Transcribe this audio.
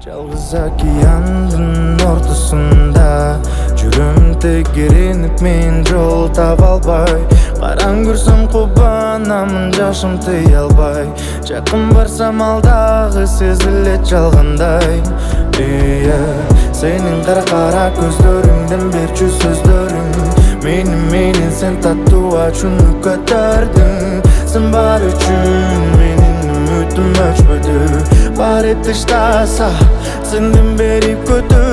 Жалгыз океандын ортосунда жүрөм тегеренип, мен жол таба албай. Караң көрсөм кубанамын, жашым тыя албай. Жакын барсам ал дагы сезилет жалгандай. Сенин кара көздөрүңдөн берчү сөздөрүң менен сен таттуу ачууну көтөрдүң. Сен бар үчүн менин үмүтүм өчпөдү. Бар эт таштаса сенден бери көтө